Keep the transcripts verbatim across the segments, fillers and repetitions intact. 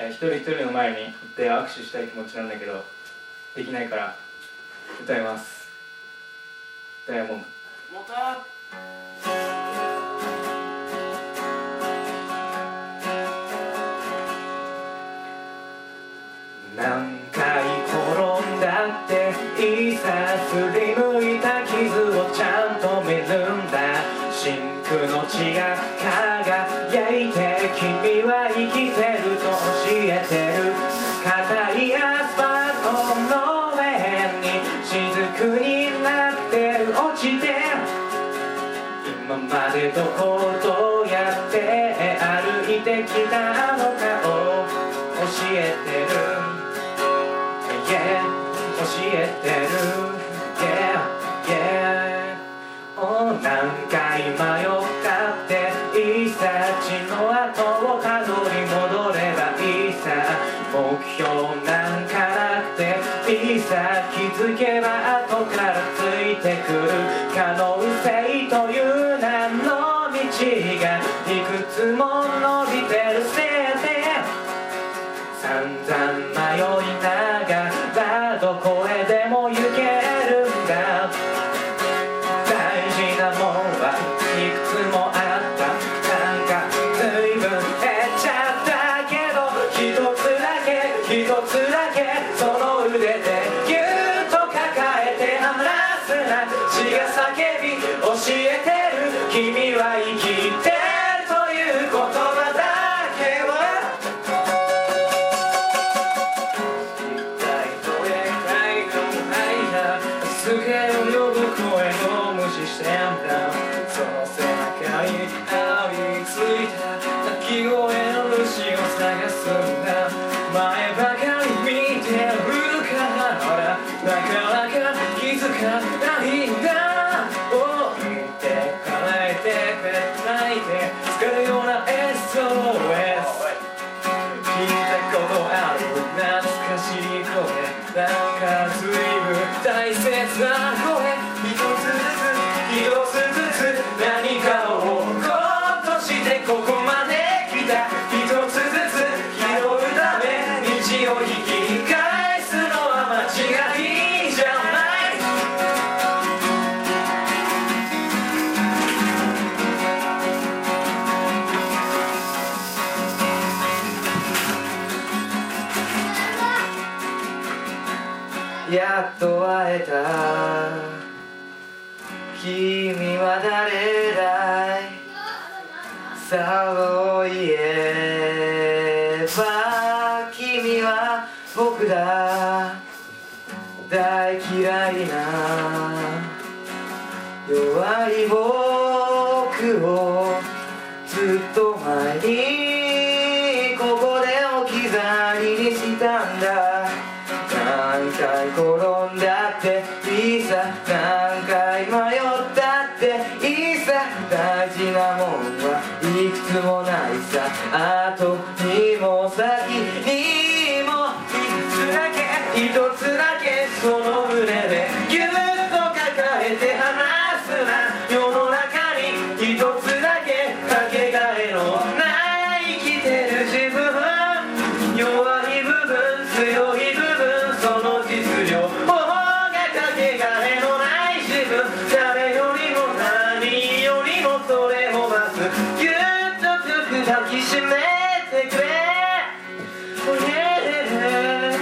えー、一人一人の前に行って握手したい気持ちなんだけどできないから歌います。ダイヤモンド何回転んだっていざすりむいた傷をちゃんと見るんだ。真紅の血が輝いて君は生きてると教えてる。硬いアスファルトの上に雫になって落ちて今までどこをどうやって歩いてきたのかを教えてる、yeah、教えてる、yeah yeah、oh、何回迷ったっていいさ、血の跡をたどり戻ればいいさ。目標なんかなくていいさ、気づけば後からついてくる可能性という名の道がいくつも伸びてるせいで散々迷いながらどこへでも行けるんだ。大事なもんはいくつもあった。なんか随分減っちゃったけど一つだけ一つだけその腕でぎゅっと抱えて離すな。血が叫び教えてる君は生きてるという言葉だけは一体どれくらいの間すげえ呼ぶ声を無視してんだ。その背中に張り付いた鳴き声の主を探すんだ。前ばかり見てるからほらなかなか気づかないんだ。見て叶えてくれないで使うような エスオーエス 聞いたことある懐かしい声なんか随分大切な声。一つずつ一つずつ何かを置こうとしてここまで来た。一つずつ拾うため道を引き返すのは間違いじゃない。やっと会えた君は誰だい。さあどう言えば君は僕だ。大嫌いな弱い僕をずっと前にここで置き去りにしたんだ。何回転んだっていいさ、何回迷ったっていいさ。大事なもんはいくつもないさ。後にも先にも一つだけ一つだけその胸でぎゅっと抱えて離すな。世の中に一つだけかけがえのない生きてる自分。弱い部分強い部分その実力方がかけがえのない自分。誰よりも何よりもそれをまずぎゅっと強く抱きしめてくれ、oh yeah。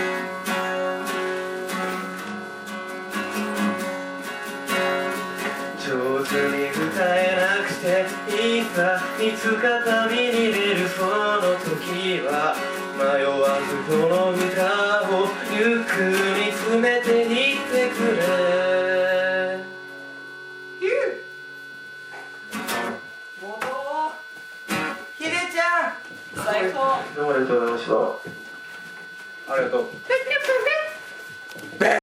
上手に歌えなくていいさ。いつか旅に出るその時は迷わずこの歌をゆっくり詰めていってくれ。元ひでちゃん最高。どうもありがとうございました。ありがとう。